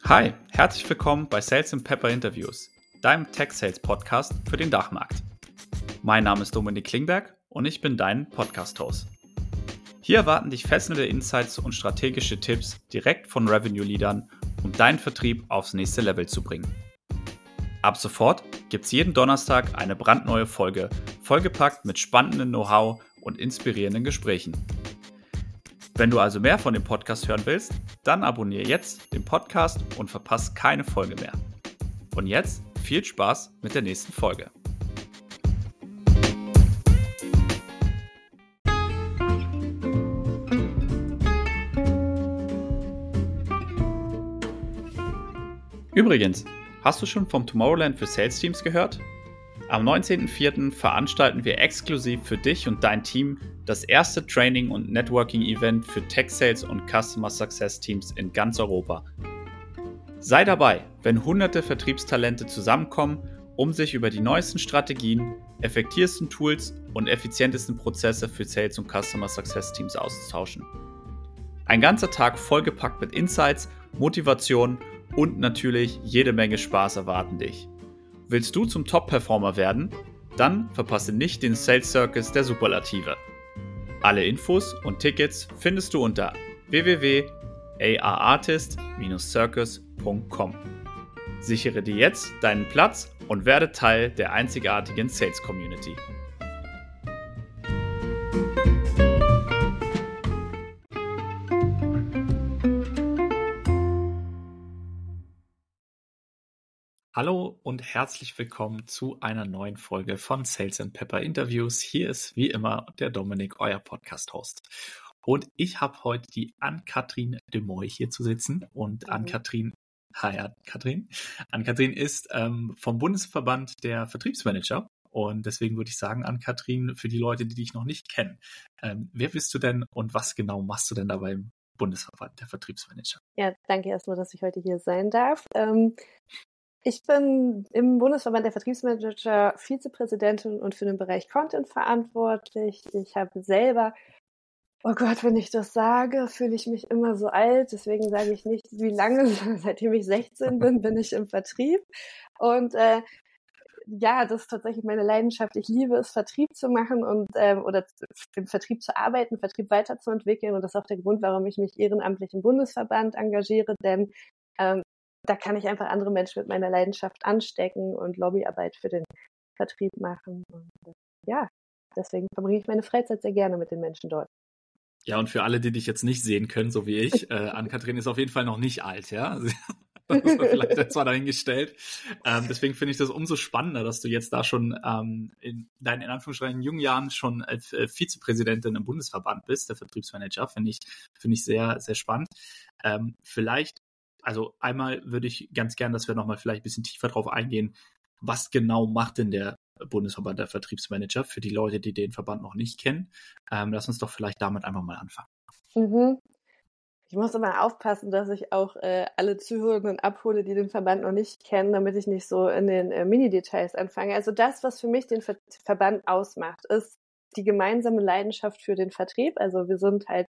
Hi, herzlich willkommen bei Sales & Pepper Interviews, deinem Tech-Sales-Podcast für den Dachmarkt. Mein Name ist Dominik Klingberg und ich bin dein Podcast-Host. Hier erwarten dich fesselnde Insights und strategische Tipps direkt von Revenue-Leadern, um deinen Vertrieb aufs nächste Level zu bringen. Ab sofort gibt's jeden Donnerstag eine brandneue Folge, vollgepackt mit spannendem Know-how und inspirierenden Gesprächen. Wenn du also mehr von dem Podcast hören willst, dann abonniere jetzt den Podcast und verpasst keine Folge mehr. Und jetzt viel Spaß mit der nächsten Folge. Übrigens, hast du schon vom Tomorrowland für Sales Teams gehört? Am 19.04. veranstalten wir exklusiv für dich und dein Team das erste Training- und Networking-Event für Tech-Sales und Customer Success Teams in ganz Europa. Sei dabei, wenn hunderte Vertriebstalente zusammenkommen, um sich über die neuesten Strategien, effektivsten Tools und effizientesten Prozesse für Sales- und Customer Success Teams auszutauschen. Ein ganzer Tag vollgepackt mit Insights, Motivation und natürlich jede Menge Spaß erwarten dich. Willst du zum Top-Performer werden? Dann verpasse nicht den Sales Circus der Superlative. Alle Infos und Tickets findest du unter www.arartist-circus.com. Sichere dir jetzt deinen Platz und werde Teil der einzigartigen Sales Community. Hallo und herzlich willkommen zu einer neuen Folge von Sales & Pepper Interviews. Hier ist wie immer der Dominik, euer Podcast-Host. Und ich habe heute die Ann-Kathrin de Moy hier zu sitzen. Und Ann-Kathrin, hi Ann-Kathrin. Ann-Kathrin ist vom Bundesverband der Vertriebsmanager. Und deswegen würde ich sagen, Ann-Kathrin, für die Leute, die dich noch nicht kennen, wer bist du denn und was genau machst du denn da beim Bundesverband der Vertriebsmanager? Ja, danke erstmal, dass ich heute hier sein darf. Ich bin im Bundesverband der Vertriebsmanager Vizepräsidentin und für den Bereich Content verantwortlich. Ich habe selber, oh Gott, wenn ich das sage, fühle ich mich immer so alt. Deswegen sage ich nicht, wie lange, seitdem ich 16 bin ich im Vertrieb. Und ja, das ist tatsächlich meine Leidenschaft. Ich liebe es, Vertrieb zu machen und oder im Vertrieb zu arbeiten, Vertrieb weiterzuentwickeln. Und das ist auch der Grund, warum ich mich ehrenamtlich im Bundesverband engagiere, denn da kann ich einfach andere Menschen mit meiner Leidenschaft anstecken und Lobbyarbeit für den Vertrieb machen. Und ja, deswegen verbringe ich meine Freizeit sehr gerne mit den Menschen dort. Ja, und für alle, die dich jetzt nicht sehen können, so wie ich, Ann-Kathrin ist auf jeden Fall noch nicht alt, ja. Das ist vielleicht jetzt mal dahingestellt. Deswegen finde ich das umso spannender, dass du jetzt da schon in deinen, in Anführungsstrichen, jungen Jahren schon als Vizepräsidentin im Bundesverband bist, der Vertriebsmanager. Finde ich sehr, sehr spannend. Vielleicht, also einmal würde ich ganz gern, dass wir nochmal vielleicht ein bisschen tiefer drauf eingehen, was genau macht denn der Bundesverband der Vertriebsmanager für die Leute, die den Verband noch nicht kennen. Lass uns doch vielleicht damit einfach mal anfangen. Ich muss immer aufpassen, dass ich auch alle Zuhörenden abhole, die den Verband noch nicht kennen, damit ich nicht so in den Mini-Details anfange. Also das, was für mich den Verband ausmacht, ist die gemeinsame Leidenschaft für den Vertrieb. Also wir sind halt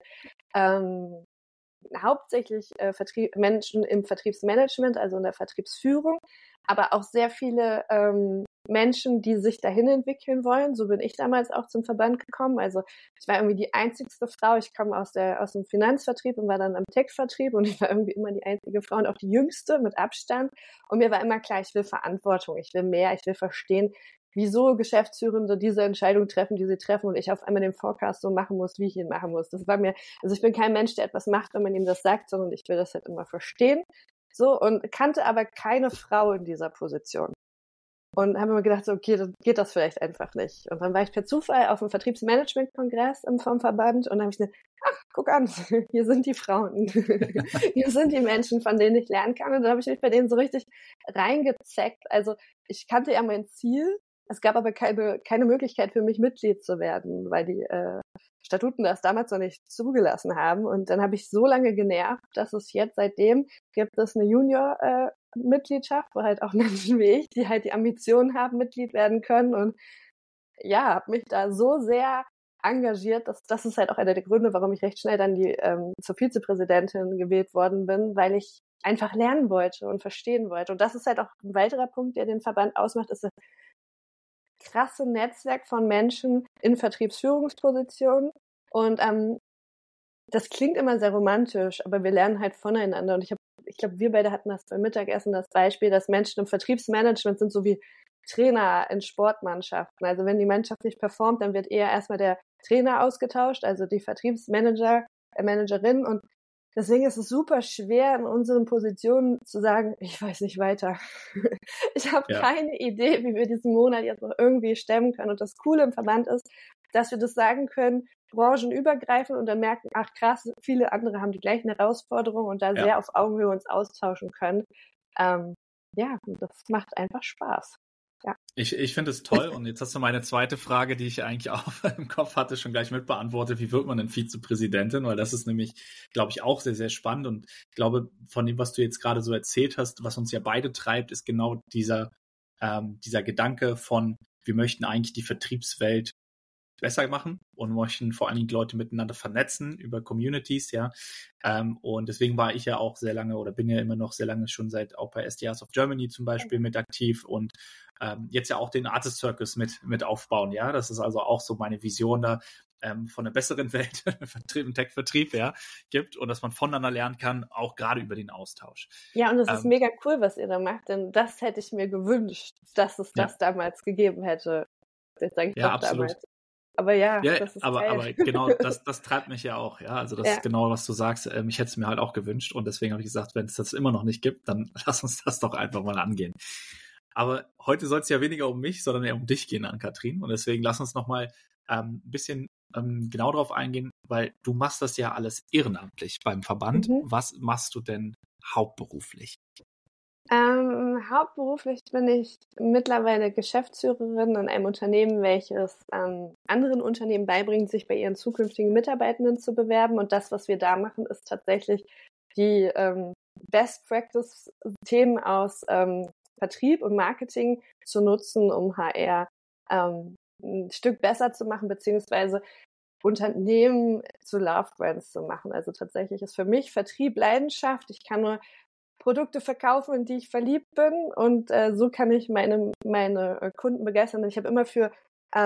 hauptsächlich Menschen im Vertriebsmanagement, also in der Vertriebsführung, aber auch sehr viele Menschen, die sich dahin entwickeln wollen. So bin ich damals auch zum Verband gekommen. Also ich war irgendwie die einzigste Frau. Ich komme aus dem Finanzvertrieb und war dann am Tech-Vertrieb und ich war irgendwie immer die einzige Frau und auch die jüngste mit Abstand. Und mir war immer klar, ich will Verantwortung, ich will mehr, ich will verstehen, wieso Geschäftsführende diese Entscheidung treffen, die sie treffen und ich auf einmal den Forecast so machen muss, wie ich ihn machen muss. Das war mir, also ich bin kein Mensch, der etwas macht, wenn man ihm das sagt, sondern ich will das halt immer verstehen. So, und kannte aber keine Frau in dieser Position. Und haben mir gedacht, so, okay, dann geht das vielleicht einfach nicht. Und dann war ich per Zufall auf dem Vertriebsmanagement-Kongress vom Verband und dann habe ich gesagt, ach, guck an, hier sind die Frauen. Hier sind die Menschen, von denen ich lernen kann. Und dann habe ich mich bei denen so richtig reingezeckt. Also ich kannte ja mein Ziel. Es gab aber keine Möglichkeit für mich, Mitglied zu werden, weil die Statuten das damals noch nicht zugelassen haben. Und dann habe ich so lange genervt, dass es jetzt seitdem gibt es eine Junior-Mitgliedschaft, wo halt auch Menschen wie ich, die halt die Ambitionen haben, Mitglied werden können. Und ja, habe mich da so sehr engagiert. Das ist halt auch einer der Gründe, warum ich recht schnell dann zur Vizepräsidentin gewählt worden bin, weil ich einfach lernen wollte und verstehen wollte. Und das ist halt auch ein weiterer Punkt, der den Verband ausmacht, ist das krasse Netzwerk von Menschen in Vertriebsführungspositionen. Und das klingt immer sehr romantisch, aber wir lernen halt voneinander. Und ich glaube, wir beide hatten das beim Mittagessen das Beispiel, dass Menschen im Vertriebsmanagement sind so wie Trainer in Sportmannschaften. Also wenn die Mannschaft nicht performt, dann wird eher erstmal der Trainer ausgetauscht, also die Managerin. Und deswegen ist es super schwer, in unseren Positionen zu sagen, ich weiß nicht weiter. Ich habe keine Idee, wie wir diesen Monat jetzt noch irgendwie stemmen können. Und das Coole im Verband ist, dass wir das sagen können, branchenübergreifend, und dann merken, ach krass, viele andere haben die gleichen Herausforderungen und da sehr auf Augenhöhe uns austauschen können. Das macht einfach Spaß. Ja. Ich finde es toll, und jetzt hast du meine zweite Frage, die ich eigentlich auch im Kopf hatte, schon gleich mit beantwortet. Wie wird man denn Vizepräsidentin? Weil das ist nämlich, glaube ich, auch sehr, sehr spannend, und ich glaube, von dem, was du jetzt gerade so erzählt hast, was uns ja beide treibt, ist genau dieser Gedanke von, wir möchten eigentlich die Vertriebswelt besser machen und möchten vor allen Dingen Leute miteinander vernetzen über Communities, ja. Und deswegen war ich ja auch sehr lange oder bin ja immer noch sehr lange schon auch bei SDRs of Germany zum Beispiel mit aktiv und jetzt ja auch den Artist Circus mit aufbauen, ja. Das ist also auch so meine Vision da von einer besseren Welt im Tech-Vertrieb, ja, gibt und dass man voneinander lernen kann, auch gerade über den Austausch. Ja, und es ist mega cool, was ihr da macht, denn das hätte ich mir gewünscht, dass es das damals gegeben hätte. Jetzt sage ich doch absolut. Damals. Aber das ist aber genau, das treibt mich ja auch, ja. Also das ist genau, was du sagst. Ich hätte es mir halt auch gewünscht, und deswegen habe ich gesagt, wenn es das immer noch nicht gibt, dann lass uns das doch einfach mal angehen. Aber heute soll es ja weniger um mich, sondern eher um dich gehen, Ann-Kathrin. Und deswegen lass uns noch mal ein bisschen genau drauf eingehen, weil du machst das ja alles ehrenamtlich beim Verband. Was machst du denn hauptberuflich? Hauptberuflich bin ich mittlerweile Geschäftsführerin in einem Unternehmen, welches anderen Unternehmen beibringt, sich bei ihren zukünftigen Mitarbeitenden zu bewerben. Und das, was wir da machen, ist tatsächlich die Best-Practice-Themen aus Vertrieb und Marketing zu nutzen, um HR ein Stück besser zu machen, beziehungsweise Unternehmen zu Love Brands zu machen. Also tatsächlich ist für mich Vertrieb Leidenschaft. Ich kann nur Produkte verkaufen, in die ich verliebt bin, und so kann ich meine Kunden begeistern. Und ich habe immer für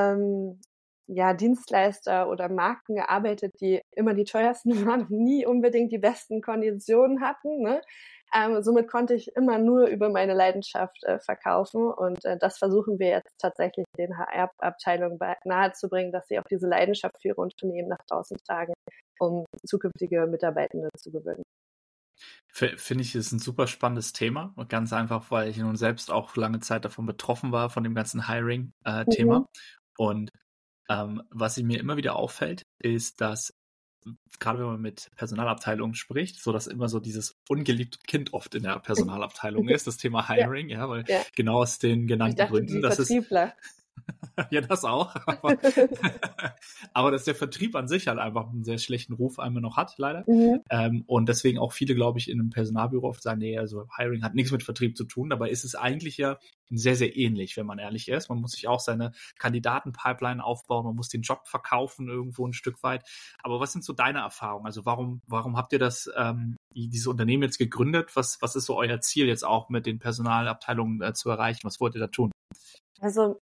Dienstleister oder Marken gearbeitet, die immer die teuersten waren, nie unbedingt die besten Konditionen hatten, ne? Somit konnte ich immer nur über meine Leidenschaft verkaufen, und das versuchen wir jetzt tatsächlich den HR-Abteilungen nahezubringen, dass sie auch diese Leidenschaft für ihre Unternehmen nach draußen tragen, um zukünftige Mitarbeitende zu gewinnen. Finde ich, ist ein super spannendes Thema, und ganz einfach, weil ich nun selbst auch lange Zeit davon betroffen war, von dem ganzen Hiring-Thema. Und was mir immer wieder auffällt, ist, dass gerade wenn man mit Personalabteilungen spricht, so dass immer so dieses ungeliebte Kind oft in der Personalabteilung ist, das Thema Hiring, weil genau aus den genannten Gründen, das Vertriebler. Ja, das auch. Aber dass der Vertrieb an sich halt einfach einen sehr schlechten Ruf einmal noch hat, leider. Und deswegen auch viele, glaube ich, in einem Personalbüro oft sagen, nee, also Hiring hat nichts mit Vertrieb zu tun. Dabei ist es eigentlich ja sehr, sehr ähnlich, wenn man ehrlich ist. Man muss sich auch seine Kandidatenpipeline aufbauen, man muss den Job verkaufen irgendwo ein Stück weit. Aber was sind so deine Erfahrungen? Also warum habt ihr dieses Unternehmen jetzt gegründet? Was ist so euer Ziel jetzt auch mit den Personalabteilungen zu erreichen? Was wollt ihr da tun? Also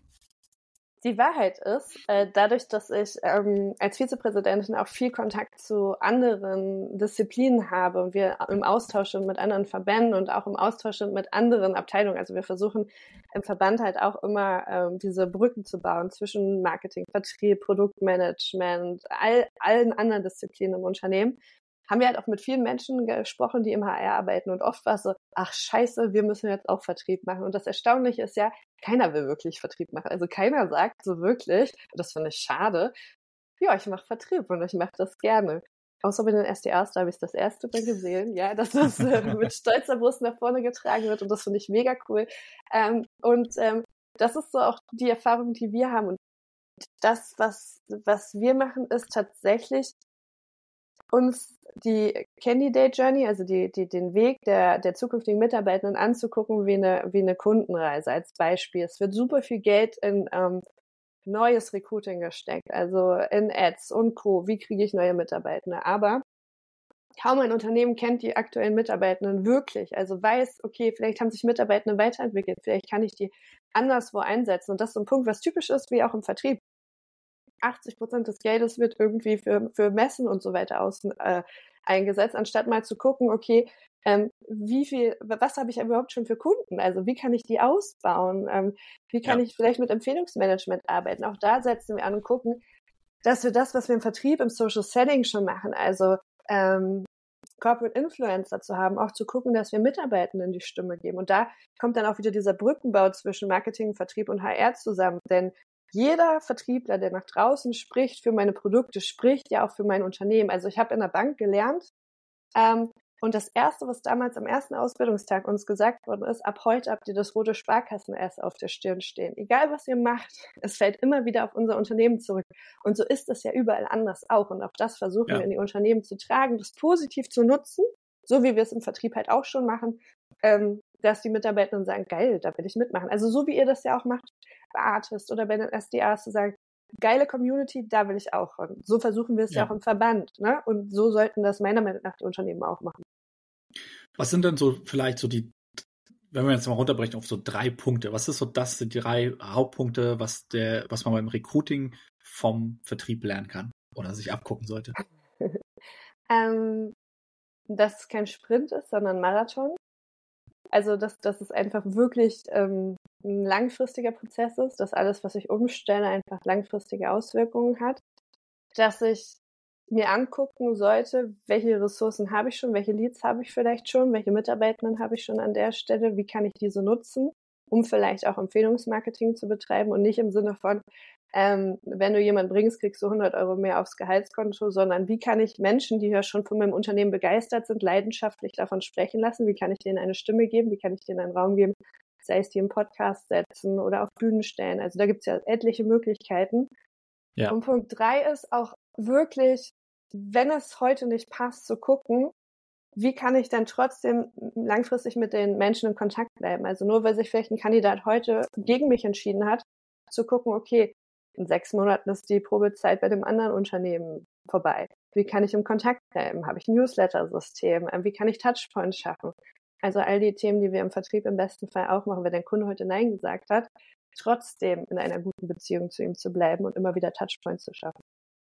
die Wahrheit ist, dadurch, dass ich als Vizepräsidentin auch viel Kontakt zu anderen Disziplinen habe und wir im Austausch sind mit anderen Verbänden und auch im Austausch sind mit anderen Abteilungen, also wir versuchen im Verband halt auch immer diese Brücken zu bauen zwischen Marketing, Vertrieb, Produktmanagement, allen anderen Disziplinen im Unternehmen, haben wir halt auch mit vielen Menschen gesprochen, die im HR arbeiten, und oft war es so, ach scheiße, wir müssen jetzt auch Vertrieb machen. Und das Erstaunliche ist ja, keiner will wirklich Vertrieb machen. Also keiner sagt so wirklich, das finde ich schade, ja, ich mache Vertrieb und ich mache das gerne. Außer bei den SDRs, da habe ich das erste Mal gesehen, ja, dass das mit stolzer Brust nach vorne getragen wird, und das finde ich mega cool. Das ist so auch die Erfahrung, die wir haben. Und das, was wir machen, ist tatsächlich uns die Candidate Journey, also den Weg der zukünftigen Mitarbeitenden anzugucken, wie eine Kundenreise als Beispiel. Es wird super viel Geld in neues Recruiting gesteckt, also in Ads und Co. Wie kriege ich neue Mitarbeitende? Aber kaum ein Unternehmen kennt die aktuellen Mitarbeitenden wirklich, also weiß, okay, vielleicht haben sich Mitarbeitende weiterentwickelt, vielleicht kann ich die anderswo einsetzen. Und das ist so ein Punkt, was typisch ist, wie auch im Vertrieb. 80% des Geldes wird irgendwie für Messen und so weiter eingesetzt, anstatt mal zu gucken, okay, was habe ich überhaupt schon für Kunden? Also wie kann ich die ausbauen? Wie kann ich vielleicht mit Empfehlungsmanagement arbeiten? Auch da setzen wir an und gucken, dass wir das, was wir im Vertrieb, im Social Selling schon machen, also Corporate Influencer zu haben, auch zu gucken, dass wir Mitarbeitenden die Stimme geben. Und da kommt dann auch wieder dieser Brückenbau zwischen Marketing, Vertrieb und HR zusammen. Denn jeder Vertriebler, der nach draußen spricht für meine Produkte, spricht ja auch für mein Unternehmen. Also ich habe in der Bank gelernt, und das Erste, was damals am ersten Ausbildungstag uns gesagt worden ist, ab heute habt ihr das rote Sparkassen-S auf der Stirn stehen. Egal, was ihr macht, es fällt immer wieder auf unser Unternehmen zurück. Und so ist es ja überall anders auch. Und auch das versuchen wir in die Unternehmen zu tragen, das positiv zu nutzen, so wie wir es im Vertrieb halt auch schon machen, dass die Mitarbeiter sagen, geil, da will ich mitmachen. Also so wie ihr das ja auch macht bei Artist oder bei den SDAs, zu sagen, geile Community, da will ich auch ran. So versuchen wir es ja auch im Verband, ne? Und so sollten das meiner Meinung nach die Unternehmen auch machen. Was sind denn so vielleicht so die, wenn wir jetzt mal runterbrechen auf so 3 Punkte, was ist so das, sind die 3 Hauptpunkte, was man beim Recruiting vom Vertrieb lernen kann oder sich abgucken sollte? Dass es kein Sprint ist, sondern ein Marathon. Also, dass es einfach wirklich ein langfristiger Prozess ist, dass alles, was ich umstelle, einfach langfristige Auswirkungen hat. Dass ich mir angucken sollte, welche Ressourcen habe ich schon, welche Leads habe ich vielleicht schon, welche Mitarbeitenden habe ich schon an der Stelle, wie kann ich diese nutzen, um vielleicht auch Empfehlungsmarketing zu betreiben und nicht im Sinne von, wenn du jemanden bringst, kriegst du 100 € mehr aufs Gehaltskonto, sondern wie kann ich Menschen, die ja schon von meinem Unternehmen begeistert sind, leidenschaftlich davon sprechen lassen, wie kann ich denen eine Stimme geben, wie kann ich denen einen Raum geben, sei es die im Podcast setzen oder auf Bühnen stellen, also da gibt es ja etliche Möglichkeiten. Ja. Und Punkt 3 ist auch wirklich, wenn es heute nicht passt, zu gucken, wie kann ich dann trotzdem langfristig mit den Menschen in Kontakt bleiben. Also nur, weil sich vielleicht ein Kandidat heute gegen mich entschieden hat, zu gucken, okay, in 6 Monaten ist die Probezeit bei dem anderen Unternehmen vorbei. Wie kann ich im Kontakt bleiben? Habe ich ein Newsletter-System? Wie kann ich Touchpoints schaffen? Also all die Themen, die wir im Vertrieb im besten Fall auch machen, wenn der Kunde heute Nein gesagt hat, trotzdem in einer guten Beziehung zu ihm zu bleiben und immer wieder Touchpoints zu schaffen.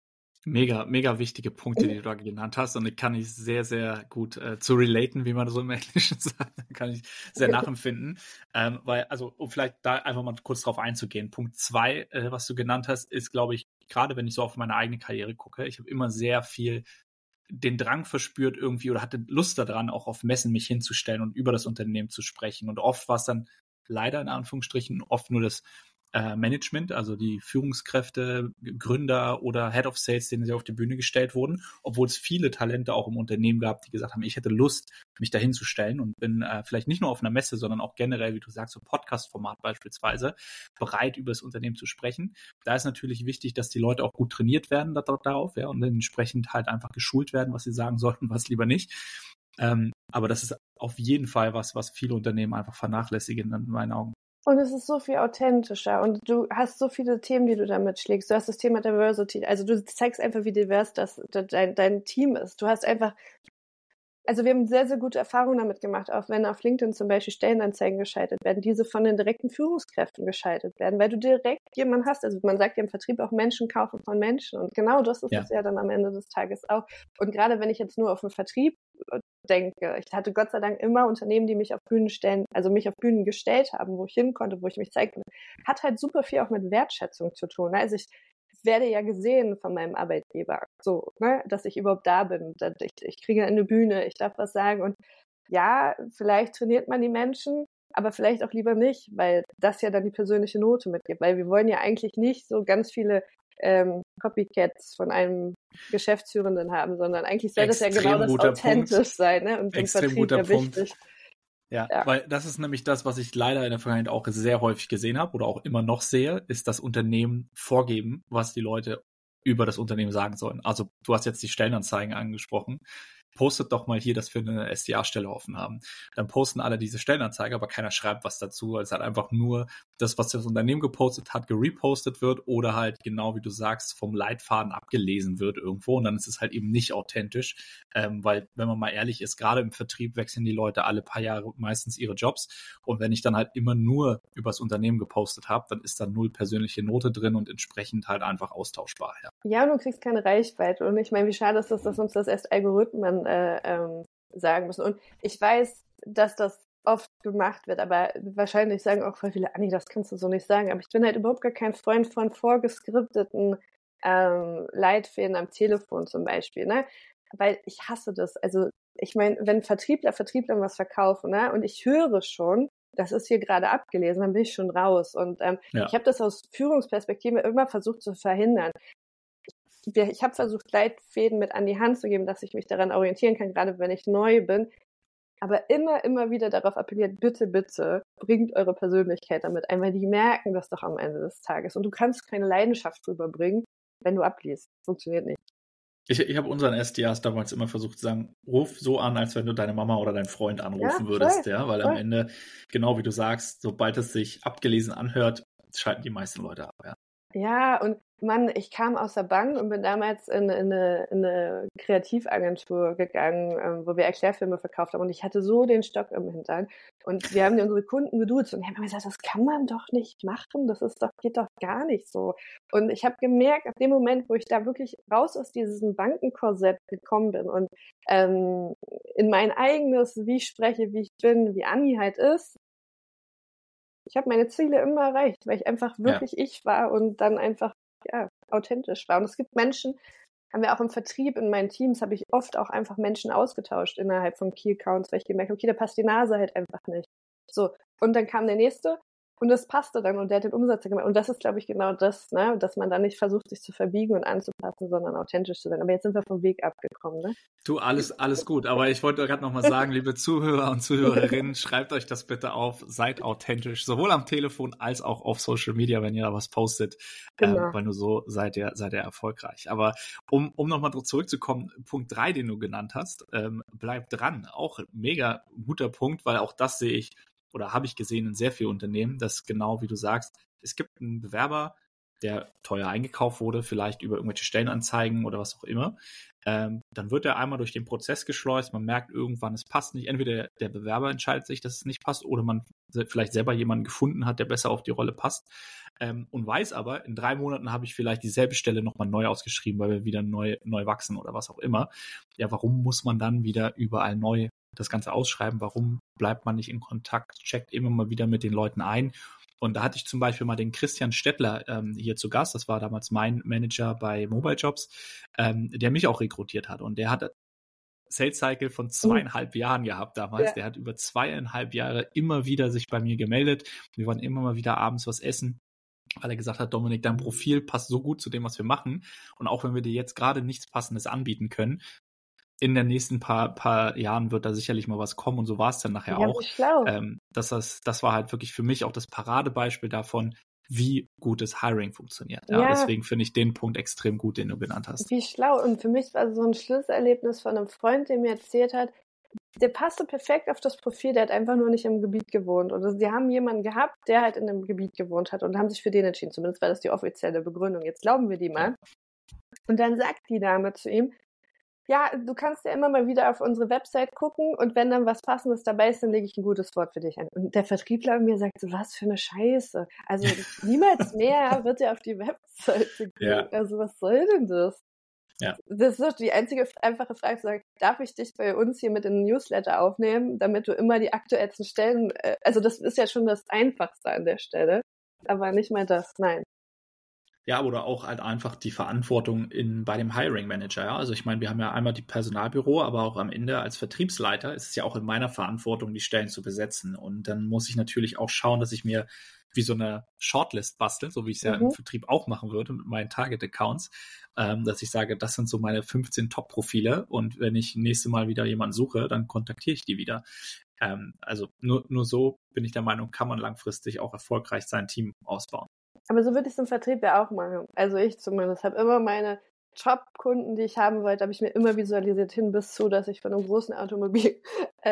Mega, mega wichtige Punkte, die du da genannt hast, und die kann ich sehr, sehr gut zu relaten, wie man so im Englischen sagt, kann ich sehr nachempfinden, weil, also, um vielleicht da einfach mal kurz drauf einzugehen, Punkt 2, was du genannt hast, ist, glaube ich, gerade wenn ich so auf meine eigene Karriere gucke, ich habe immer sehr viel den Drang verspürt irgendwie oder hatte Lust daran, auch auf Messen mich hinzustellen und über das Unternehmen zu sprechen, und oft war es dann leider in Anführungsstrichen oft nur das Management, also die Führungskräfte, Gründer oder Head of Sales, denen sie auf die Bühne gestellt wurden, obwohl es viele Talente auch im Unternehmen gab, die gesagt haben, ich hätte Lust, mich da hinzustellen, und bin vielleicht nicht nur auf einer Messe, sondern auch generell, wie du sagst, so Podcast-Format beispielsweise, bereit, über das Unternehmen zu sprechen. Da ist natürlich wichtig, dass die Leute auch gut trainiert werden darauf, ja, und entsprechend halt einfach geschult werden, was sie sagen sollten, was lieber nicht. Aber das ist auf jeden Fall was viele Unternehmen einfach vernachlässigen, in meinen Augen. Und es ist so viel authentischer und du hast so viele Themen, die du damit schlägst. Du hast das Thema Diversity, also du zeigst einfach, wie divers dein Team ist. Du hast einfach, also wir haben sehr, sehr gute Erfahrungen damit gemacht, auch wenn auf LinkedIn zum Beispiel Stellenanzeigen geschaltet werden, diese von den direkten Führungskräften geschaltet werden, weil du direkt jemanden hast, also man sagt ja im Vertrieb auch, Menschen kaufen von Menschen, und genau das ist es ja dann am Ende des Tages auch. Und gerade wenn ich jetzt nur auf den Vertrieb denke, ich hatte Gott sei Dank immer Unternehmen, die mich auf Bühnen stellen, also mich auf Bühnen gestellt haben, wo ich hin konnte, wo ich mich zeigen konnte, hat halt super viel auch mit Wertschätzung zu tun. Also ich werde ja gesehen von meinem Arbeitgeber, so, ne, dass ich überhaupt da bin, dass ich kriege eine Bühne, ich darf was sagen, und ja, vielleicht trainiert man die Menschen, aber vielleicht auch lieber nicht, weil das ja dann die persönliche Note mitgibt, weil wir wollen ja eigentlich nicht so ganz viele Copycats von einem Geschäftsführenden haben, sondern eigentlich soll das ja genau das authentisch sein, ne? Und im Vertrieb ja wichtig. Ja, weil das ist nämlich das, was ich leider in der Vergangenheit auch sehr häufig gesehen habe oder auch immer noch sehe, ist, dass Unternehmen vorgeben, was die Leute über das Unternehmen sagen sollen. Also du hast jetzt die Stellenanzeigen angesprochen. postet doch mal hier, dass wir eine SDA-Stelle offen haben. Dann posten alle diese Stellenanzeige, aber keiner schreibt was dazu. Es hat einfach nur das, was das Unternehmen gepostet hat, gerepostet wird oder halt genau wie du sagst, vom Leitfaden abgelesen wird irgendwo und dann ist es halt eben nicht authentisch, weil wenn man mal ehrlich ist, gerade im Vertrieb wechseln die Leute alle paar Jahre meistens ihre Jobs und wenn ich dann halt immer nur übers Unternehmen gepostet habe, dann ist da 0 persönliche Note drin und entsprechend halt einfach austauschbar. Ja, und du kriegst keine Reichweite und ich meine, wie schade ist das, dass uns das erst Algorithmen sagen müssen und ich weiß, dass das oft gemacht wird, aber wahrscheinlich sagen auch voll viele, Anni, das kannst du so nicht sagen, aber ich bin halt überhaupt gar kein Freund von vorgeskripteten Leitfäden am Telefon zum Beispiel, ne? Weil ich hasse das. Also ich meine, wenn Vertriebler was verkaufen, ne? Und ich höre schon, das ist hier gerade abgelesen, dann bin ich schon raus. Und ich habe das aus Führungsperspektive immer versucht zu verhindern. Ich habe versucht, Leitfäden mit an die Hand zu geben, dass ich mich daran orientieren kann, gerade wenn ich neu bin. Aber immer wieder darauf appelliert, bitte, bitte, bringt eure Persönlichkeit damit ein, weil die merken das doch am Ende des Tages. Und du kannst keine Leidenschaft rüberbringen, wenn du abliest. Funktioniert nicht. Ich habe unseren SDAs damals immer versucht zu sagen, ruf so an, als wenn du deine Mama oder deinen Freund anrufen würdest, ja, weil am Ende, genau wie du sagst, sobald es sich abgelesen anhört, schalten die meisten Leute ab, ja. Ja, und Mann, ich kam aus der Bank und bin damals in eine Kreativagentur gegangen, wo wir Erklärfilme verkauft haben und ich hatte so den Stock im Hintern und wir haben unsere Kunden geduzt und die haben immer gesagt, das kann man doch nicht machen, geht doch gar nicht so. Und ich habe gemerkt, ab dem Moment, wo ich da wirklich raus aus diesem Bankenkorsett gekommen bin und in mein eigenes, wie ich spreche, wie ich bin, wie Anni halt ist, ich habe meine Ziele immer erreicht, weil ich einfach wirklich ich war und dann einfach authentisch war. Und es gibt Menschen, haben wir auch im Vertrieb, in meinen Teams, habe ich oft auch einfach Menschen ausgetauscht innerhalb von Key Accounts, weil ich gemerkt habe, okay, da passt die Nase halt einfach nicht. So, und dann kam der nächste und das passte dann und der hat den Umsatz gemacht. Und das ist, glaube ich, genau das, ne, dass man dann nicht versucht, sich zu verbiegen und anzupassen, sondern authentisch zu sein. Aber jetzt sind wir vom Weg abgekommen, ne? Du, alles gut. Aber ich wollte gerade nochmal sagen, liebe Zuhörer und Zuhörerinnen, schreibt euch das bitte auf, seid authentisch, sowohl am Telefon als auch auf Social Media, wenn ihr da was postet, weil nur so seid ihr erfolgreich. Aber um nochmal zurückzukommen, Punkt 3, den du genannt hast, bleibt dran. Auch mega guter Punkt, weil auch das sehe ich oder habe ich gesehen in sehr vielen Unternehmen, dass genau wie du sagst, es gibt einen Bewerber, der teuer eingekauft wurde, vielleicht über irgendwelche Stellenanzeigen oder was auch immer. Dann wird er einmal durch den Prozess geschleust, man merkt irgendwann, es passt nicht. Entweder der Bewerber entscheidet sich, dass es nicht passt, oder man vielleicht selber jemanden gefunden hat, der besser auf die Rolle passt und weiß aber, in 3 Monaten habe ich vielleicht dieselbe Stelle nochmal neu ausgeschrieben, weil wir wieder neu wachsen oder was auch immer. Ja, warum muss man dann wieder überall neu das Ganze ausschreiben? Warum bleibt man nicht in Kontakt, checkt immer mal wieder mit den Leuten ein? Und da hatte ich zum Beispiel mal den Christian Stettler hier zu Gast. Das war damals mein Manager bei Mobile Jobs, der mich auch rekrutiert hat. Und der hat Sales Cycle von 2,5 Jahren gehabt damals. Ja. Der hat über 2,5 Jahre immer wieder sich bei mir gemeldet. Wir waren immer mal wieder abends was essen, weil er gesagt hat, Dominik, dein Profil passt so gut zu dem, was wir machen. Und auch wenn wir dir jetzt gerade nichts Passendes anbieten können, in den nächsten paar Jahren wird da sicherlich mal was kommen und so war es dann nachher auch. Das war halt wirklich für mich auch das Paradebeispiel davon, wie gutes Hiring funktioniert. Ja. Deswegen finde ich den Punkt extrem gut, den du genannt hast. Wie schlau. Und für mich war so ein Schlüsselerlebnis von einem Freund, der mir erzählt hat, der passte perfekt auf das Profil, der hat einfach nur nicht im Gebiet gewohnt. Und die haben jemanden gehabt, der halt in dem Gebiet gewohnt hat und haben sich für den entschieden. Zumindest war das die offizielle Begründung. Jetzt glauben wir die mal. Und dann sagt die Dame zu ihm, ja, du kannst ja immer mal wieder auf unsere Website gucken und wenn dann was Passendes dabei ist, dann lege ich ein gutes Wort für dich ein. Und der Vertriebler mir sagt so, was für eine Scheiße. Also niemals mehr wird er auf die Webseite gehen. Ja. Also was soll denn das? Ja. Das ist doch die einzige einfache Frage zu sagen, darf ich dich bei uns hier mit in den Newsletter aufnehmen, damit du immer die aktuellsten Stellen, also das ist ja schon das Einfachste an der Stelle, aber nicht mal das, nein. Ja, oder auch halt einfach die Verantwortung bei dem Hiring Manager. Ja? Also ich meine, wir haben ja einmal die Personalbüro, aber auch am Ende als Vertriebsleiter ist es ja auch in meiner Verantwortung, die Stellen zu besetzen. Und dann muss ich natürlich auch schauen, dass ich mir wie so eine Shortlist bastel, so wie ich es ja im Vertrieb auch machen würde mit meinen Target-Accounts, dass ich sage, das sind so meine 15 Top-Profile und wenn ich nächste Mal wieder jemanden suche, dann kontaktiere ich die wieder. Also nur so bin ich der Meinung, kann man langfristig auch erfolgreich sein Team ausbauen. Aber so würde ich es im Vertrieb ja auch machen. Also ich zumindest habe immer meine Top-Kunden, die ich haben wollte, habe ich mir immer visualisiert hin bis zu, dass ich von einem großen Automobil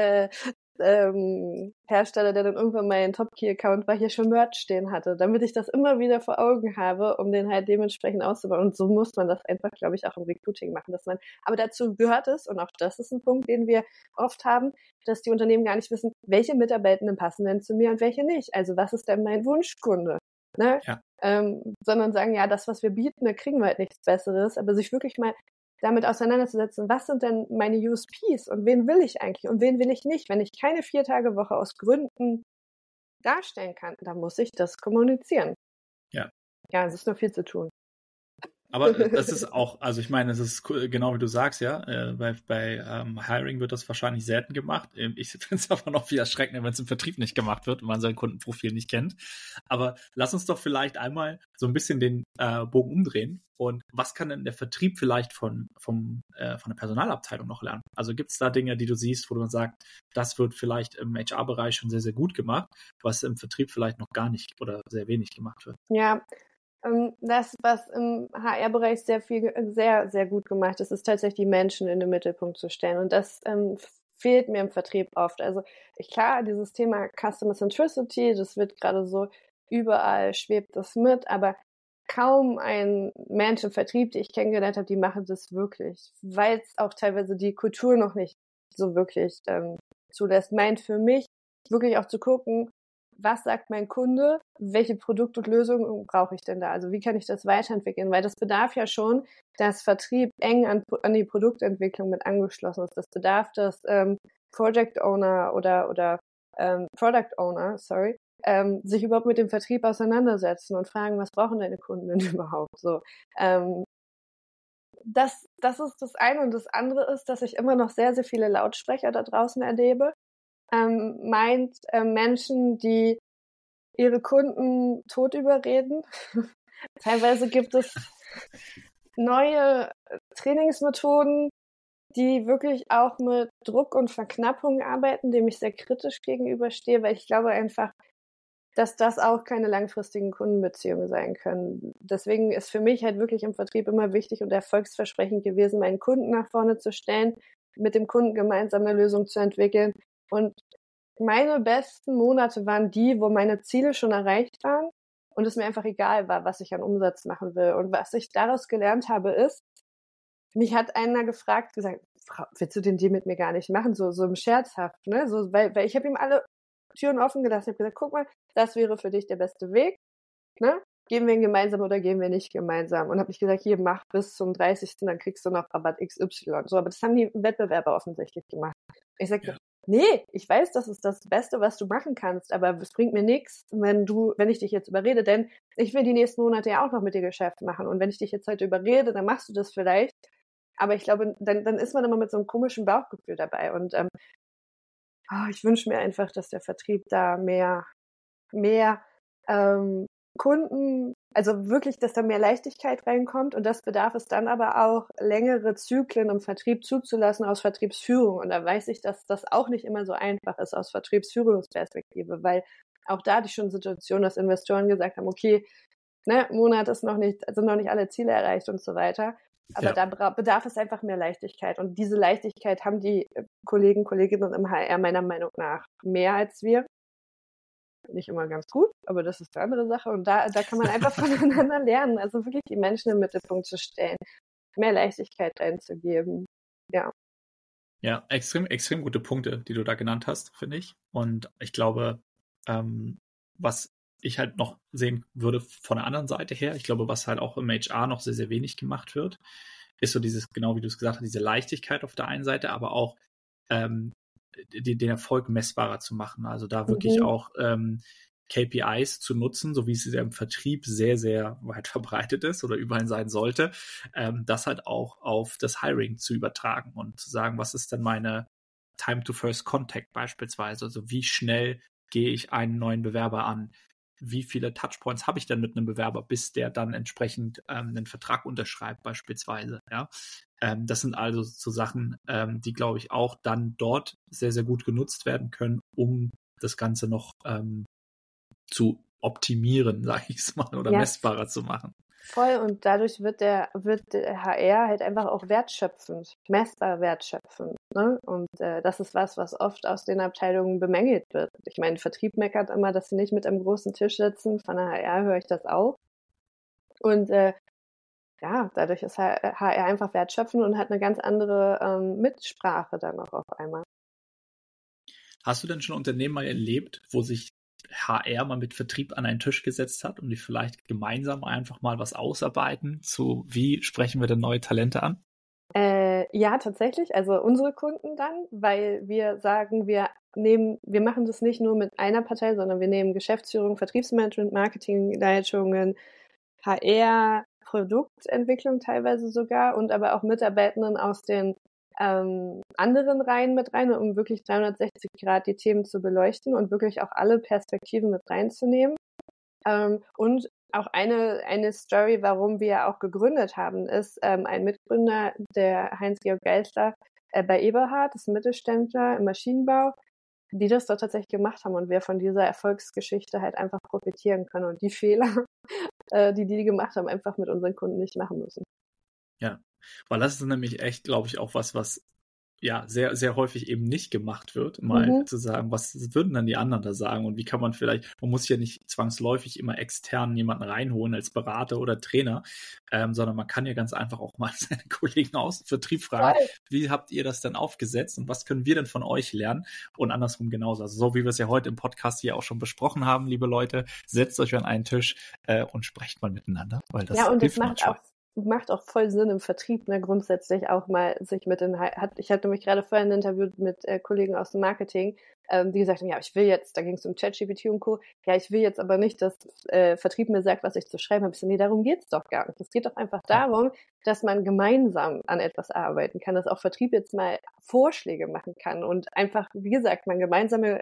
Hersteller, der dann irgendwann mein Top-Key-Account war, hier schon Merch stehen hatte, damit ich das immer wieder vor Augen habe, um den halt dementsprechend auszubauen. Und so muss man das einfach, glaube ich, auch im Recruiting machen, aber dazu gehört es, und auch das ist ein Punkt, den wir oft haben, dass die Unternehmen gar nicht wissen, welche Mitarbeitenden passen denn zu mir und welche nicht. Also was ist denn mein Wunschkunde? Ne? Ja. Sondern sagen, ja, das, was wir bieten, da kriegen wir halt nichts Besseres, aber sich wirklich mal damit auseinanderzusetzen, was sind denn meine USPs und wen will ich eigentlich und wen will ich nicht. Wenn ich keine 4-Tage-Woche aus Gründen darstellen kann, dann muss ich das kommunizieren. Ja. Ja, es ist noch viel zu tun. Aber das ist auch, also ich meine, es ist genau wie du sagst, ja, bei Hiring wird das wahrscheinlich selten gemacht. Ich finde es aber noch viel erschreckender, wenn es im Vertrieb nicht gemacht wird und man sein Kundenprofil nicht kennt. Aber lass uns doch vielleicht einmal so ein bisschen den Bogen umdrehen. Und was kann denn der Vertrieb vielleicht von der Personalabteilung noch lernen? Also gibt es da Dinge, die du siehst, wo du sagst, das wird vielleicht im HR-Bereich schon sehr, sehr gut gemacht, was im Vertrieb vielleicht noch gar nicht oder sehr wenig gemacht wird? Ja, das, was im HR-Bereich sehr, sehr gut gemacht ist, ist tatsächlich die Menschen in den Mittelpunkt zu stellen. Und das fehlt mir im Vertrieb oft. Also klar, dieses Thema Customer Centricity, das wird gerade so überall, schwebt das mit, aber kaum ein Mensch im Vertrieb, die ich kennengelernt habe, die machen das wirklich, weil es auch teilweise die Kultur noch nicht so wirklich zulässt. Meint für mich wirklich auch zu gucken, was sagt mein Kunde, welche Produkte und Lösungen brauche ich denn da? Also wie kann ich das weiterentwickeln? Weil das bedarf ja schon, dass Vertrieb eng an die Produktentwicklung mit angeschlossen ist. Das bedarf, dass Project Owner oder Product Owner, sich überhaupt mit dem Vertrieb auseinandersetzen und fragen, was brauchen deine Kunden denn überhaupt? So, das ist das eine. Und das andere ist, dass ich immer noch sehr, sehr viele Lautsprecher da draußen erlebe. Menschen, die ihre Kunden tot überreden. Teilweise gibt es neue Trainingsmethoden, die wirklich auch mit Druck und Verknappung arbeiten, dem ich sehr kritisch gegenüberstehe, weil ich glaube einfach, dass das auch keine langfristigen Kundenbeziehungen sein können. Deswegen ist für mich halt wirklich im Vertrieb immer wichtig und erfolgsversprechend gewesen, meinen Kunden nach vorne zu stellen, mit dem Kunden gemeinsam eine Lösung zu entwickeln. Und meine besten Monate waren die, wo meine Ziele schon erreicht waren und es mir einfach egal war, was ich an Umsatz machen will. Und was ich daraus gelernt habe, ist, mich hat einer gefragt, gesagt, willst du den Deal mit mir gar nicht machen? So im Scherzhaft, ne? So, weil ich habe ihm alle Türen offen gelassen. Ich habe gesagt, guck mal, das wäre für dich der beste Weg, ne? Gehen wir ihn gemeinsam oder gehen wir nicht gemeinsam? Und habe ich gesagt, hier, mach bis zum 30., dann kriegst du noch Rabatt XY. So, aber das haben die Wettbewerber offensichtlich gemacht. Ich sagte, nee, ich weiß, das ist das Beste, was du machen kannst, aber es bringt mir nichts, wenn ich dich jetzt überrede, denn ich will die nächsten Monate ja auch noch mit dir Geschäft machen und wenn ich dich jetzt heute überrede, dann machst du das vielleicht, aber ich glaube, dann ist man immer mit so einem komischen Bauchgefühl dabei und ich wünsche mir einfach, dass der Vertrieb da mehr Kunden, also wirklich, dass da mehr Leichtigkeit reinkommt und das bedarf es dann aber auch, längere Zyklen im Vertrieb zuzulassen aus Vertriebsführung. Und da weiß ich, dass das auch nicht immer so einfach ist aus Vertriebsführungsperspektive, weil auch da hatte ich schon Situationen, dass Investoren gesagt haben, okay, ne, Monat sind noch nicht alle Ziele erreicht und so weiter. Aber da bedarf es einfach mehr Leichtigkeit. Und diese Leichtigkeit haben die Kolleginnen im HR meiner Meinung nach mehr als wir. Nicht immer ganz gut, aber das ist eine andere Sache. Und da kann man einfach voneinander lernen. Also wirklich die Menschen im Mittelpunkt zu stellen, mehr Leichtigkeit reinzugeben. Ja. Ja, extrem, extrem gute Punkte, die du da genannt hast, finde ich. Und ich glaube, was ich halt noch sehen würde von der anderen Seite her, ich glaube, was halt auch im HR noch sehr, sehr wenig gemacht wird, ist so dieses, genau wie du es gesagt hast, diese Leichtigkeit auf der einen Seite, aber auch den Erfolg messbarer zu machen. Also da wirklich auch KPIs zu nutzen, so wie es ja im Vertrieb sehr, sehr weit verbreitet ist oder überall sein sollte, das halt auch auf das Hiring zu übertragen und zu sagen, was ist denn meine Time to First Contact beispielsweise? Also wie schnell gehe ich einen neuen Bewerber an? Wie viele Touchpoints habe ich denn mit einem Bewerber, bis der dann entsprechend einen Vertrag unterschreibt beispielsweise, ja? Das sind also so Sachen, die, glaube ich, auch dann dort sehr, sehr gut genutzt werden können, um das Ganze noch zu optimieren, sage ich es mal, oder messbarer zu machen. Voll, und dadurch wird der HR halt einfach auch wertschöpfend, messbar wertschöpfend. Ne? Und das ist was oft aus den Abteilungen bemängelt wird. Ich meine, Vertrieb meckert immer, dass sie nicht mit am großen Tisch sitzen. Von der HR höre ich das auch. Und dadurch ist HR einfach wertschöpfend und hat eine ganz andere Mitsprache dann auch auf einmal. Hast du denn schon Unternehmen mal erlebt, wo sich HR mal mit Vertrieb an einen Tisch gesetzt hat und die vielleicht gemeinsam einfach mal was ausarbeiten zu, wie sprechen wir denn neue Talente an? Ja, tatsächlich. Also unsere Kunden dann, weil wir sagen, wir machen das nicht nur mit einer Partei, sondern wir nehmen Geschäftsführung, Vertriebsmanagement, Marketingleitungen, HR, Produktentwicklung teilweise sogar und aber auch Mitarbeitenden aus den anderen Reihen mit rein, um wirklich 360 Grad die Themen zu beleuchten und wirklich auch alle Perspektiven mit reinzunehmen. Und auch eine Story, warum wir auch gegründet haben, ist ein Mitgründer, der Heinz-Georg Geisler bei Eberhard, das ist ein Mittelständler im Maschinenbau, die das dort tatsächlich gemacht haben und wir von dieser Erfolgsgeschichte halt einfach profitieren können und die Fehler, die gemacht haben, einfach mit unseren Kunden nicht machen müssen. Ja, weil das ist nämlich echt, glaube ich, auch was ja sehr, sehr häufig eben nicht gemacht wird, mal zu sagen, was würden dann die anderen da sagen und wie kann man vielleicht, man muss ja nicht zwangsläufig immer extern jemanden reinholen als Berater oder Trainer, sondern man kann ja ganz einfach auch mal seine Kollegen aus dem Vertrieb fragen, wie habt ihr das denn aufgesetzt und was können wir denn von euch lernen und andersrum genauso. Also so wie wir es ja heute im Podcast hier auch schon besprochen haben, liebe Leute, setzt euch an einen Tisch und sprecht mal miteinander, weil das ja, und hilft das macht auch voll Sinn im Vertrieb, ne, grundsätzlich auch mal sich ich hatte nämlich gerade vorhin ein Interview mit Kollegen aus dem Marketing, die gesagt haben, ja, ich will jetzt, da ging es um ChatGPT und Co., ja, ich will jetzt aber nicht, dass Vertrieb mir sagt, was ich zu schreiben habe. Ich so, nee, darum geht's doch gar nicht. Es geht doch einfach darum, dass man gemeinsam an etwas arbeiten kann, dass auch Vertrieb jetzt mal Vorschläge machen kann und einfach, wie gesagt, man gemeinsame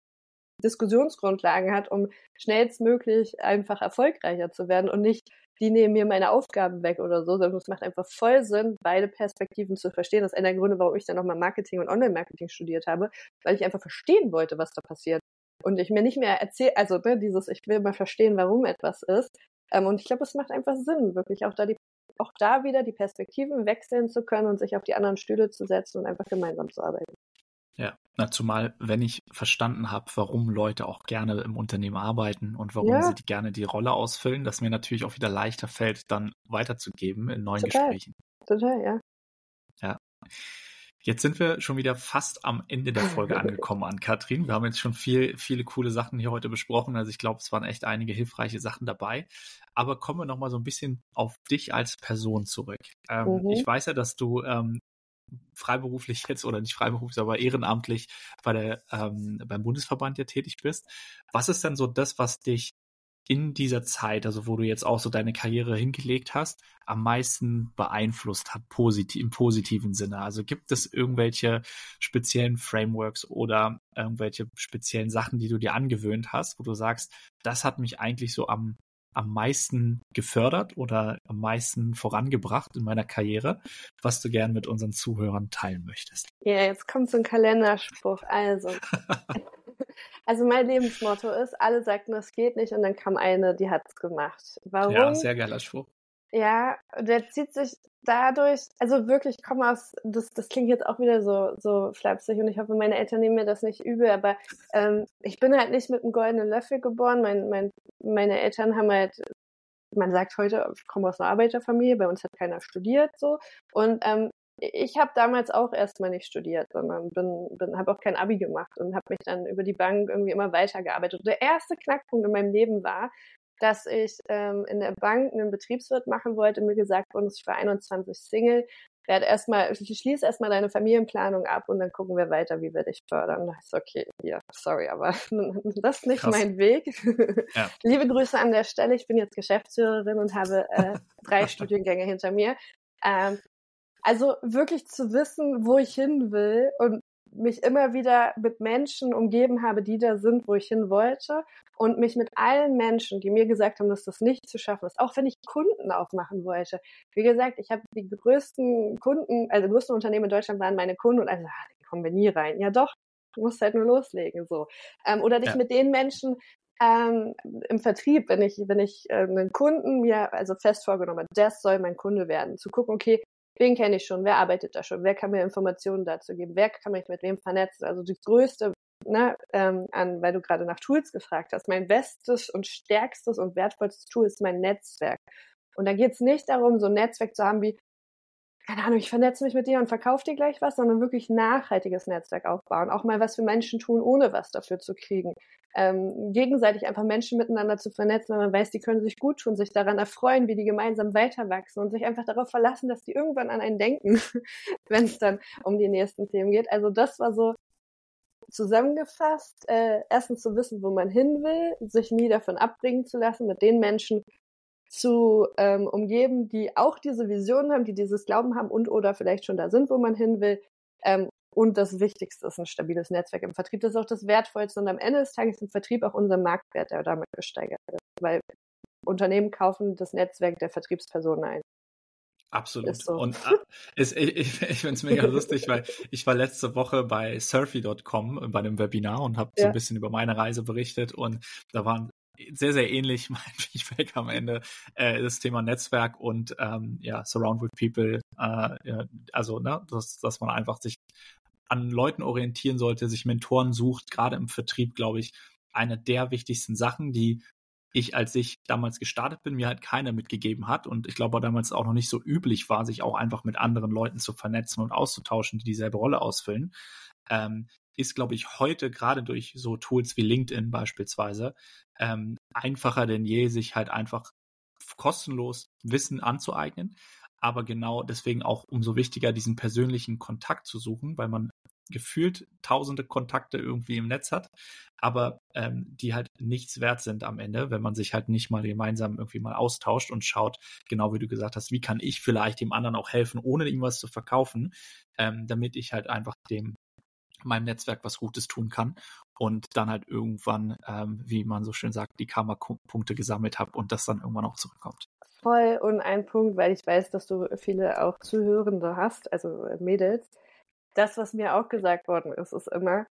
Diskussionsgrundlagen hat, um schnellstmöglich einfach erfolgreicher zu werden und nicht, die nehmen mir meine Aufgaben weg oder so, sondern es macht einfach voll Sinn, beide Perspektiven zu verstehen. Das ist einer der Gründe, warum ich dann nochmal Marketing und Online-Marketing studiert habe, weil ich einfach verstehen wollte, was da passiert. Und ich mir nicht mehr erzähle, also ich will mal verstehen, warum etwas ist. Und ich glaube, es macht einfach Sinn, wirklich auch da wieder die Perspektiven wechseln zu können und sich auf die anderen Stühle zu setzen und einfach gemeinsam zu arbeiten. Ja, zumal, wenn ich verstanden habe, warum Leute auch gerne im Unternehmen arbeiten und warum sie gerne die Rolle ausfüllen, dass mir natürlich auch wieder leichter fällt, dann weiterzugeben in neuen Gesprächen. Total, ja. Ja. Jetzt sind wir schon wieder fast am Ende der Folge angekommen, Ann-Kathrin. Wir haben jetzt schon viele coole Sachen hier heute besprochen. Also ich glaube, es waren echt einige hilfreiche Sachen dabei. Aber kommen wir nochmal so ein bisschen auf dich als Person zurück. Ich weiß ja, dass du freiberuflich jetzt oder nicht freiberuflich, aber ehrenamtlich beim Bundesverband ja tätig bist. Was ist denn so das, was dich in dieser Zeit, also wo du jetzt auch so deine Karriere hingelegt hast, am meisten beeinflusst hat, im positiven Sinne? Also gibt es irgendwelche speziellen Frameworks oder irgendwelche speziellen Sachen, die du dir angewöhnt hast, wo du sagst, das hat mich eigentlich so am meisten gefördert oder am meisten vorangebracht in meiner Karriere, was du gern mit unseren Zuhörern teilen möchtest? Ja, jetzt kommt so ein Kalenderspruch. Also mein Lebensmotto ist, alle sagten, das geht nicht und dann kam eine, die hat's gemacht. Warum? Ja, sehr geiler Spruch. Ja, der zieht sich dadurch, also wirklich, das klingt jetzt auch wieder so flapsig und ich hoffe, meine Eltern nehmen mir das nicht übel, aber ich bin halt nicht mit einem goldenen Löffel geboren. Meine Eltern haben halt, man sagt heute, ich komme aus einer Arbeiterfamilie, bei uns hat keiner studiert so und ich habe damals auch erstmal nicht studiert, sondern habe auch kein Abi gemacht und habe mich dann über die Bank irgendwie immer weitergearbeitet. Und der erste Knackpunkt in meinem Leben war, dass ich in der Bank einen Betriebswirt machen wollte, mir gesagt wurde, ich war 21 Single, ich schließe erstmal deine Familienplanung ab und dann gucken wir weiter, wie wir dich fördern. Und da ist okay, ja, sorry, aber das ist nicht mein Weg. Ja. Liebe Grüße an der Stelle, ich bin jetzt Geschäftsführerin und habe 3 Studiengänge hinter mir. Also wirklich zu wissen, wo ich hin will und mich immer wieder mit Menschen umgeben habe, die da sind, wo ich hin wollte und mich mit allen Menschen, die mir gesagt haben, dass das nicht zu schaffen ist, auch wenn ich Kunden aufmachen wollte. Wie gesagt, ich habe die größten Unternehmen in Deutschland waren meine Kunden und also, da kommen wir nie rein. Ja doch, du musst halt nur loslegen, so. Oder dich mit den Menschen Im Vertrieb, wenn ich einen Kunden mir also fest vorgenommen habe, das soll mein Kunde werden, zu gucken, okay, wen kenne ich schon, wer arbeitet da schon, wer kann mir Informationen dazu geben, wer kann mich mit wem vernetzen, also die größte, weil du gerade nach Tools gefragt hast, mein bestes und stärkstes und wertvollstes Tool ist mein Netzwerk. Und da geht es nicht darum, so ein Netzwerk zu haben wie, keine Ahnung, ich vernetze mich mit dir und verkaufe dir gleich was, sondern wirklich nachhaltiges Netzwerk aufbauen, auch mal was für Menschen tun, ohne was dafür zu kriegen. Gegenseitig einfach Menschen miteinander zu vernetzen, wenn man weiß, die können sich gut tun, sich daran erfreuen, wie die gemeinsam weiter wachsen und sich einfach darauf verlassen, dass die irgendwann an einen denken, wenn es dann um die nächsten Themen geht. Also das war so zusammengefasst, erstens zu wissen, wo man hin will, sich nie davon abbringen zu lassen, mit den Menschen zu umgeben, die auch diese Vision haben, die dieses Glauben haben und oder vielleicht schon da sind, wo man hin will. Und das Wichtigste ist ein stabiles Netzwerk im Vertrieb. Das ist auch das Wertvollste. Und am Ende des Tages ist im Vertrieb auch unser Marktwert, der damit gesteigert wird. Weil Unternehmen kaufen das Netzwerk der Vertriebspersonen ein. Absolut. So. Und ich finde es mega lustig, weil ich war letzte Woche bei surfy.com bei einem Webinar und habe so ein bisschen über meine Reise berichtet. Und da waren sehr, sehr ähnlich mein Feedback am Ende, das Thema Netzwerk und Surround with People, also dass man einfach sich an Leuten orientieren sollte, sich Mentoren sucht, gerade im Vertrieb, glaube ich, eine der wichtigsten Sachen, die als ich damals gestartet bin, mir halt keiner mitgegeben hat und ich glaube damals auch noch nicht so üblich war, sich auch einfach mit anderen Leuten zu vernetzen und auszutauschen, die dieselbe Rolle ausfüllen, ist, glaube ich, heute gerade durch so Tools wie LinkedIn beispielsweise einfacher denn je, sich halt einfach kostenlos Wissen anzueignen, aber genau deswegen auch umso wichtiger, diesen persönlichen Kontakt zu suchen, weil man gefühlt tausende Kontakte irgendwie im Netz hat, aber die halt nichts wert sind am Ende, wenn man sich halt nicht mal gemeinsam irgendwie mal austauscht und schaut, genau wie du gesagt hast, wie kann ich vielleicht dem anderen auch helfen, ohne ihm was zu verkaufen, damit ich halt einfach meinem Netzwerk was Gutes tun kann und dann halt irgendwann, wie man so schön sagt, die Karma-Punkte gesammelt habe und das dann irgendwann auch zurückkommt. Voll, und ein Punkt, weil ich weiß, dass du viele auch Zuhörende hast, also Mädels. Das, was mir auch gesagt worden ist, ist immer,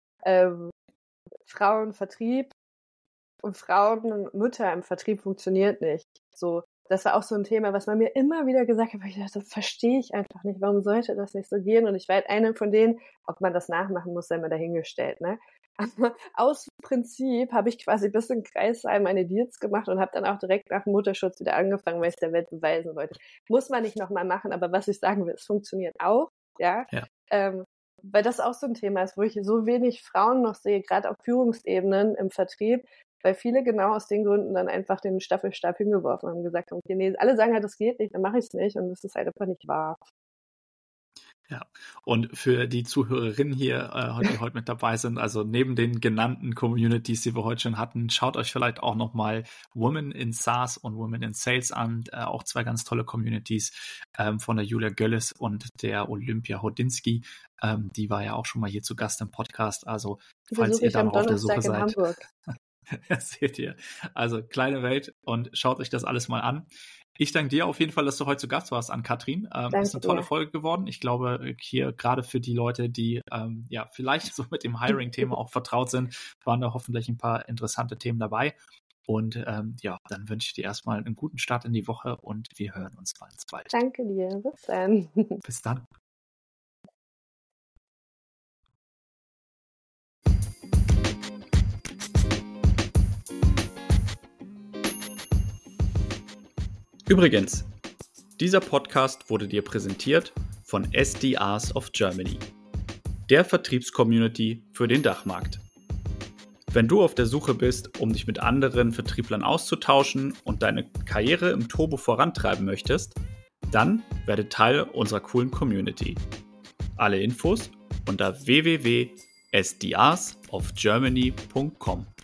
Frauenvertrieb und Frauenmütter im Vertrieb funktioniert nicht. So, das war auch so ein Thema, was man mir immer wieder gesagt hat, weil ich dachte, das verstehe ich einfach nicht, warum sollte das nicht so gehen? Und ich war halt eine von denen, ob man das nachmachen muss, sei mal dahingestellt, ne? Aber aus Prinzip habe ich quasi bis in Kreisheim meine Deals gemacht und habe dann auch direkt nach dem Mutterschutz wieder angefangen, weil ich der Welt beweisen wollte. Muss man nicht nochmal machen, aber was ich sagen will, es funktioniert auch, ja. Weil das auch so ein Thema ist, wo ich so wenig Frauen noch sehe, gerade auf Führungsebenen im Vertrieb, weil viele genau aus den Gründen dann einfach den Staffelstab hingeworfen haben und gesagt haben, okay, nee, alle sagen halt, das geht nicht, dann mache ich es nicht und das ist halt einfach nicht wahr. Ja, und für die Zuhörerinnen hier, die heute mit dabei sind, also neben den genannten Communities, die wir heute schon hatten, schaut euch vielleicht auch nochmal Women in SaaS und Women in Sales an, auch zwei ganz tolle Communities von der Julia Gölles und der Olympia Hodinski. Die war ja auch schon mal hier zu Gast im Podcast, also falls ihr da noch auf der Suche seid. Das seht ihr. Also kleine Welt und schaut euch das alles mal an. Ich danke dir auf jeden Fall, dass du heute zu Gast warst, Ann-Kathrin. Ist eine tolle Folge geworden. Ich glaube, hier gerade für die Leute, die vielleicht so mit dem Hiring-Thema auch vertraut sind, waren da hoffentlich ein paar interessante Themen dabei. Und dann wünsche ich dir erstmal einen guten Start in die Woche und wir hören uns ganz bald. Danke dir. Bis dann. Bis dann. Übrigens, dieser Podcast wurde dir präsentiert von SDRs of Germany, der Vertriebscommunity für den Dachmarkt. Wenn du auf der Suche bist, um dich mit anderen Vertrieblern auszutauschen und deine Karriere im Turbo vorantreiben möchtest, dann werde Teil unserer coolen Community. Alle Infos unter www.sdrsofgermany.com.